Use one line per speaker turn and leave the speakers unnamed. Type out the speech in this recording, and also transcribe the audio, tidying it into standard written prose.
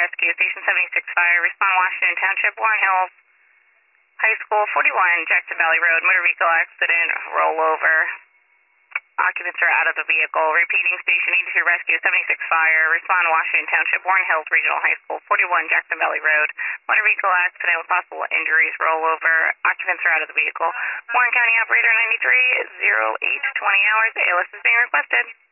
Rescue, Station 76 Fire, respond Washington Township, Warren Hills High School, 41 Jackson Valley Road, motor vehicle accident, rollover. Occupants are out of the vehicle. Repeating, Station 82 Rescue, 76 Fire, respond Washington Township, Warren Hills Regional High School, 41 Jackson Valley Road, motor vehicle accident with possible injuries, rollover. Occupants are out of the vehicle. Warren County Operator 93, 0820 hours. ALS is being requested.